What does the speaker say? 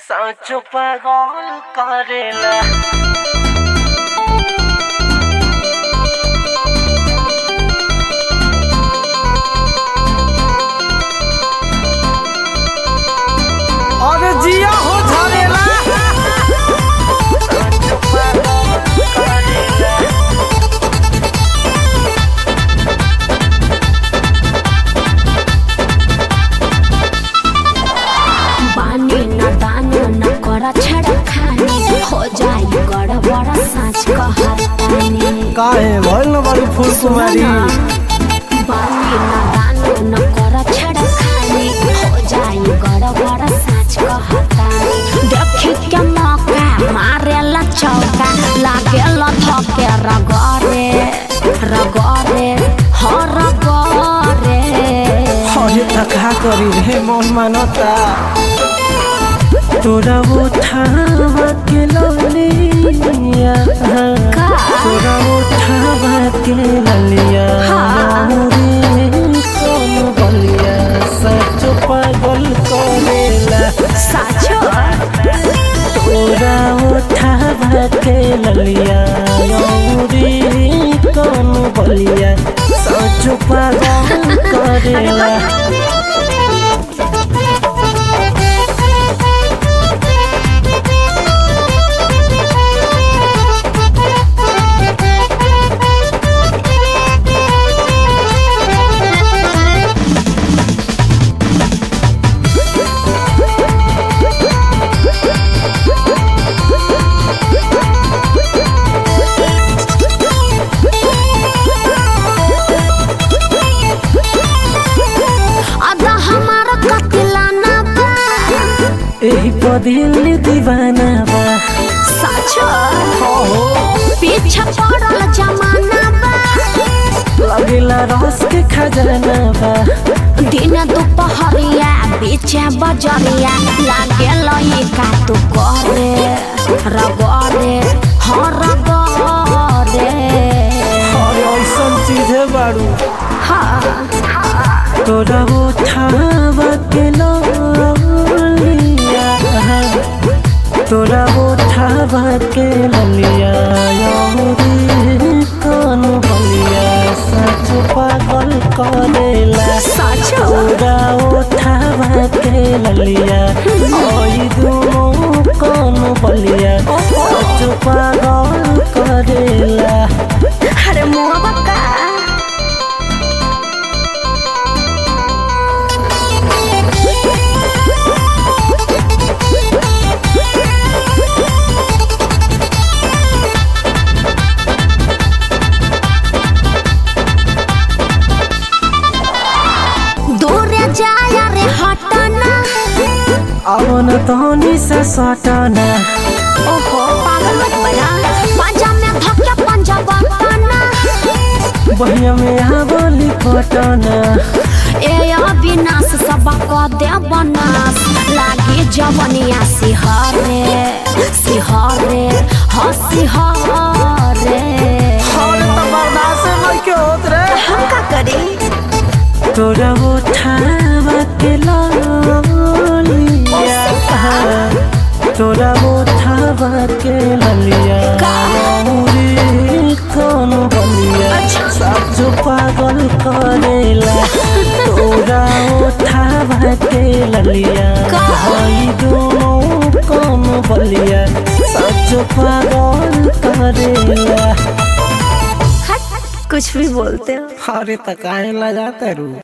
सांचो पागल करेला। अरे जिया हो झरेला। सांचो पागल करेला। बानी न दानो न कर छड़ खानी हो जाई गड़बड़ साँच कहतानी। काहे भइल न बारी फूल कुमारी। बानी न दानो न कर छड़ खानी हो जाई गड़बड़ साँच कहतानी। देखी के मौका मारेला चौका लागेला धके रगरे रगरे हो रगरे। अरे तका करी रे मन मानता। तोरा उठावा के ललिया, तोरा उठावा के ललिया, रे कौन बलिया सच पागल करेला। साचो तोरा उठावा के ललिया, रे कौन बलिया सच पागल करेला। एही पदिल दीवाना बा। साचो पीछे पड़ल जमाना बा। लगेला रस के खजाना बा। दिन दोपहरिया बीचे बजरिया लागे लई का तू करे रगरे हो रगरे। और ऐसन चीज है बारू। हाँ तोरा उठावा के ललिया, तोरा उठावा के ललिया, रे कौन बलिया सच पागल करेला। साचो तोरा उठावा के ललिया, ओई दोनों कौन बलिया सच पागल करेला। अरे मुआ बक्का जाया रे हटना। अवन तोनी से सटना। ओहो पागल मत बना पंजा में धक्के पंजा बतना। बहिया में आवली पटना। ए अविनाश सब क दे बनास लागे जवनिया सिहरे सिहरे हो सिहरे। और तो बर्दाश्त नहीं के होत रे। हम का करी तोरा उठावा के ललिया, तोरा उठावा के ललिया, रे कौन बलिया सच पागल करेला। तोरा उठावा के ललिया, भाई दोनों कौन बलिया सच पागल करेला। कुछ भी बोलते हो। अरे तकाए लगा रू।